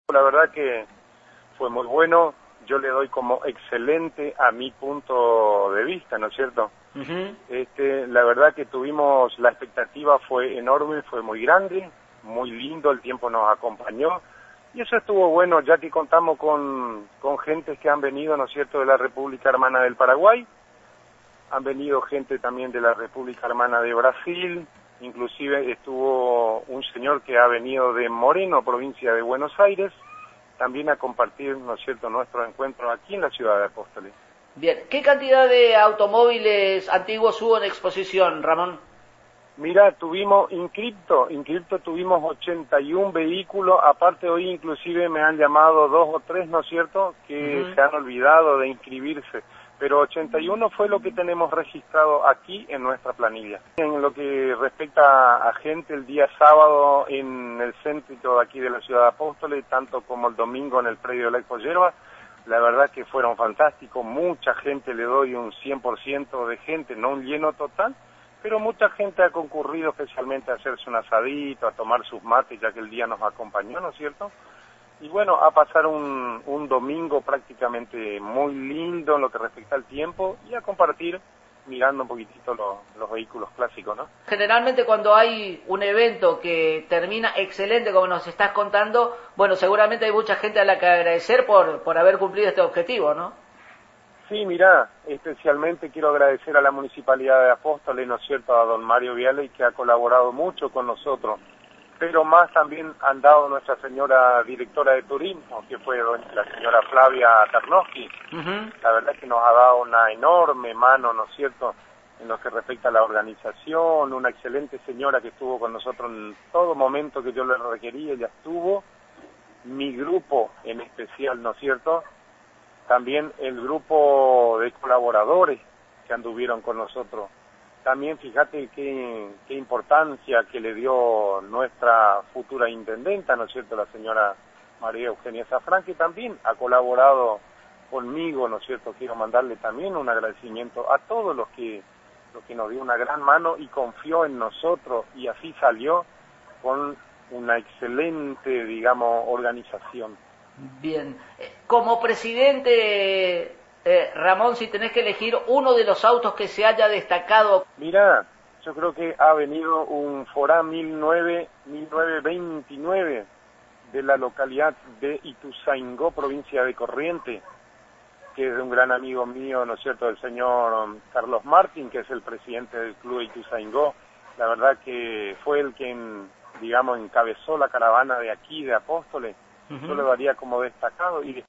La verdad que fue muy bueno, yo le doy como excelente a mi punto de vista, ¿no es cierto? La verdad que tuvimos, la expectativa fue enorme, fue muy grande, muy lindo, el tiempo nos acompañó, y eso estuvo bueno, ya que contamos con gentes que han venido, ¿no es cierto?, de la República Hermana del Paraguay, han venido gente también de la República Hermana de Brasil, inclusive estuvo un señor que ha venido de Moreno, provincia de Buenos Aires, también a compartir, ¿no es cierto?, nuestro encuentro aquí en la ciudad de Apóstoles. Bien, ¿qué cantidad de automóviles antiguos hubo en exposición, Ramón? Mira, tuvimos inscripto tuvimos 81 vehículos, aparte hoy inclusive me han llamado 2 o 3, ¿no es cierto?, que se han olvidado de inscribirse, pero 81 fue lo que tenemos registrado aquí en nuestra planilla. En lo que respecta a gente, el día sábado en el centro de aquí de la ciudad de Apóstoles, tanto como el domingo en el predio de la Expo Yerba, la verdad que fueron fantásticos, mucha gente, le doy un 100% de gente, no un lleno total, pero mucha gente ha concurrido especialmente a hacerse un asadito, a tomar sus mates, ya que el día nos acompañó, ¿no es cierto? Y bueno, a pasar un domingo prácticamente muy lindo en lo que respecta al tiempo y a compartir mirando un poquitito los vehículos clásicos, ¿no? Generalmente cuando hay un evento que termina excelente, como nos estás contando, bueno, seguramente hay mucha gente a la que agradecer por haber cumplido este objetivo, ¿no? Sí, mirá, especialmente quiero agradecer a la Municipalidad de Apóstoles, ¿no es cierto?, a don Mario Viale, que ha colaborado mucho con nosotros, pero más también han dado nuestra señora directora de turismo, que fue la señora Flavia Tarnowski. La verdad es que nos ha dado una enorme mano, ¿no es cierto?, en lo que respecta a la organización, una excelente señora que estuvo con nosotros en todo momento que yo le requería, ella estuvo, mi grupo en especial, ¿no es cierto?, también el grupo de colaboradores que anduvieron con nosotros. También fíjate qué importancia que le dio nuestra futura intendenta, ¿no es cierto?, la señora María Eugenia Zafrán, que también ha colaborado conmigo, ¿no es cierto? Quiero mandarle también un agradecimiento a todos los que nos dio una gran mano y confió en nosotros, y así salió con una excelente, digamos, organización. Bien. Como presidente, Ramón, si tenés que elegir uno de los autos que se haya destacado. Mirá, yo creo que ha venido un Forá 1929 de la localidad de Ituzaingó, provincia de Corrientes, que es de un gran amigo mío, ¿no es cierto?, del señor Carlos Martín, que es el presidente del club de Ituzaingó. La verdad que fue el quien, digamos, encabezó la caravana de aquí, de Apóstoles. Yo le daría como destacado, y